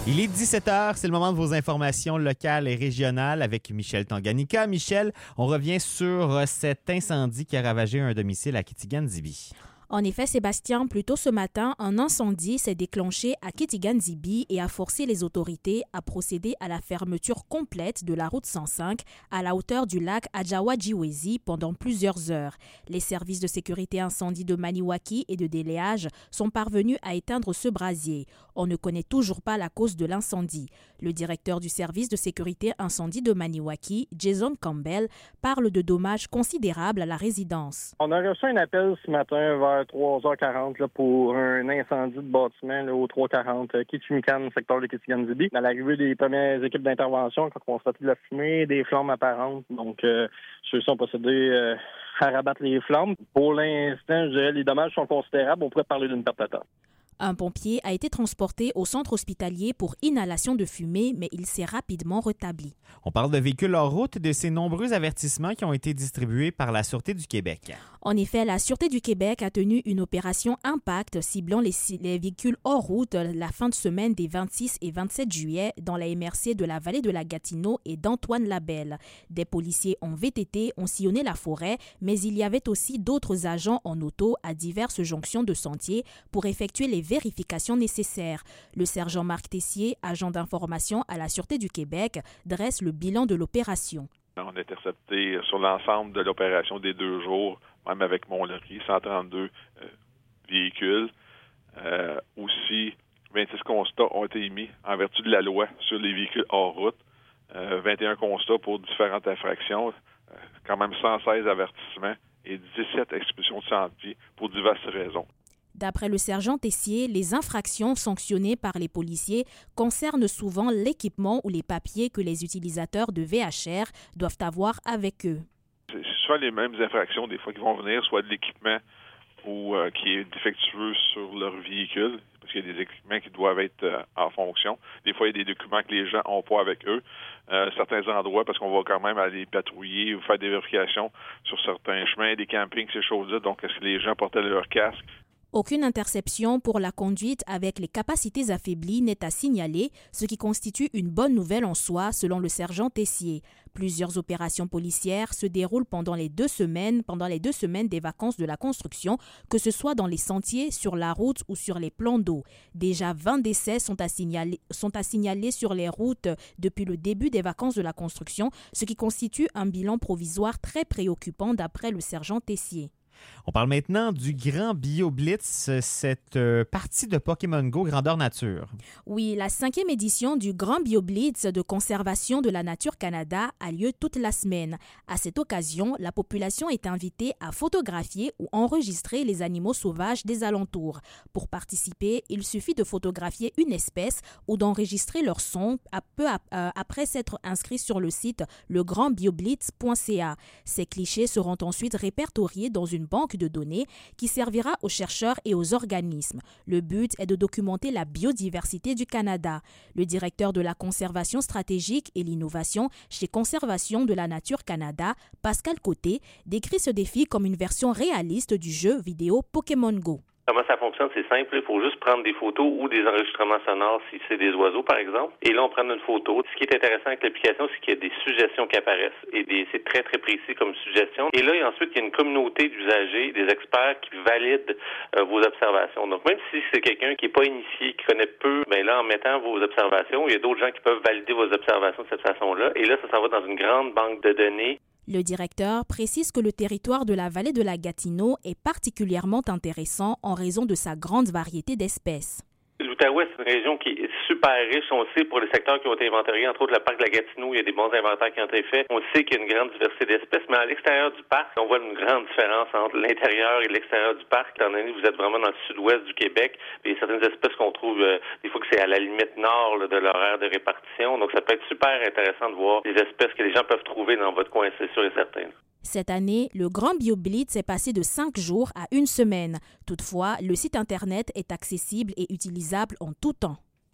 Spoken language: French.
Il est 17h, c'est le moment de vos informations locales et régionales avec Michel Tanganyika. Michel, on revient sur cet incendie qui a ravagé un domicile à Kitigan-Zibi. En effet, Sébastien, plus tôt ce matin, un incendie s'est déclenché à Kitigan-Zibi et a forcé les autorités à procéder à la fermeture complète de la route 105 à la hauteur du lac Adjawa-Djiwezi pendant plusieurs heures. Les services de sécurité incendie de Maniwaki et de Déléage sont parvenus à éteindre ce brasier. On ne connaît toujours pas la cause de l'incendie. Le directeur du service de sécurité incendie de Maniwaki, Jason Campbell, parle de dommages considérables à la résidence. On a reçu un appel ce matin vers 3h40 là, pour un incendie de bâtiment là, au 340 Kitimikan, secteur de Kitigan-Zibi. À l'arrivée des premières équipes d'intervention, quand on constatait de la fumée, des flammes apparentes. Donc, ceux-ci ont procédé à rabattre les flammes. Pour l'instant, je dirais les dommages sont considérables. On pourrait parler d'une perte totale. Un pompier a été transporté au centre hospitalier pour inhalation de fumée, mais il s'est rapidement rétabli. On parle de véhicules hors route et de ces nombreux avertissements qui ont été distribués par la Sûreté du Québec. En effet, la Sûreté du Québec a tenu une opération Impact ciblant les véhicules hors route la fin de semaine des 26 et 27 juillet dans la MRC de la vallée de la Gatineau et d'Antoine Labelle. Des policiers en VTT ont sillonné la forêt, mais il y avait aussi d'autres agents en auto à diverses jonctions de sentiers pour effectuer les vérifications nécessaires. Le sergent Marc Tessier, agent d'information à la Sûreté du Québec, dresse le bilan de l'opération. On a intercepté sur l'ensemble de l'opération des 2 jours, même avec Mont-Laurier, 132 véhicules. Aussi, 26 constats ont été émis en vertu de la loi sur les véhicules hors route. 21 constats pour différentes infractions, quand même 116 avertissements et 17 expulsions de sentiers pour diverses raisons. D'après le sergent Tessier, les infractions sanctionnées par les policiers concernent souvent l'équipement ou les papiers que les utilisateurs de VHR doivent avoir avec eux. C'est soit les mêmes infractions des fois qui vont venir, soit de l'équipement ou qui est défectueux sur leur véhicule, parce qu'il y a des équipements qui doivent être en fonction. Des fois, il y a des documents que les gens n'ont pas avec eux. Certains endroits, parce qu'on va quand même aller patrouiller ou faire des vérifications sur certains chemins, des campings, ces choses-là. Donc, est-ce que les gens portaient leur casque? Aucune interception pour la conduite avec les capacités affaiblies n'est à signaler, ce qui constitue une bonne nouvelle en soi, selon le sergent Tessier. Plusieurs opérations policières se déroulent pendant les 2 semaines des vacances de la construction, que ce soit dans les sentiers, sur la route ou sur les plans d'eau. Déjà 20 décès sont à signaler sur les routes depuis le début des vacances de la construction, ce qui constitue un bilan provisoire très préoccupant d'après le sergent Tessier. On parle maintenant du Grand Bio Blitz, cette partie de Pokémon Go grandeur nature. Oui, la 5e édition du Grand Bio Blitz de conservation de la nature Canada a lieu toute la semaine. À cette occasion, la population est invitée à photographier ou enregistrer les animaux sauvages des alentours. Pour participer, il suffit de photographier une espèce ou d'enregistrer leur son après s'être inscrit sur le site legrandbioblitz.ca. Ces clichés seront ensuite répertoriés dans une banque de données qui servira aux chercheurs et aux organismes. Le but est de documenter la biodiversité du Canada. Le directeur de la conservation stratégique et l'innovation chez Conservation de la nature Canada, Pascal Côté, décrit ce défi comme une version réaliste du jeu vidéo Pokémon Go. Comment ça fonctionne? C'est simple. Il faut juste prendre des photos ou des enregistrements sonores si c'est des oiseaux, par exemple. Et là, on prend une photo. Ce qui est intéressant avec l'application, c'est qu'il y a des suggestions qui apparaissent. Et c'est très, très précis comme suggestion. Et là, ensuite, il y a une communauté d'usagers, des experts qui valident vos observations. Donc, même si c'est quelqu'un qui n'est pas initié, qui connaît peu, bien là, en mettant vos observations, il y a d'autres gens qui peuvent valider vos observations de cette façon-là. Et là, ça s'en va dans une grande banque de données. Le directeur précise que le territoire de la vallée de la Gatineau est particulièrement intéressant en raison de sa grande variété d'espèces. L'Outaouais, c'est une région qui est super riche. On sait pour les secteurs qui ont été inventoriés, entre autres le parc de la Gatineau, il y a des bons inventaires qui ont été faits. On sait qu'il y a une grande diversité d'espèces, mais à l'extérieur du parc, on voit une grande différence entre l'intérieur et l'extérieur du parc. Étant donné que vous êtes vraiment dans le sud-ouest du Québec, il y a certaines espèces qu'on trouve, des fois que c'est à la limite nord de leur aire de répartition. Donc ça peut être super intéressant de voir les espèces que les gens peuvent trouver dans votre coin, c'est sûr et certain. Cette année, le Grand Bio Blitz est passé de 5 jours à 1 semaine. Toutefois, le site Internet est accessible et utilisable en tout temps.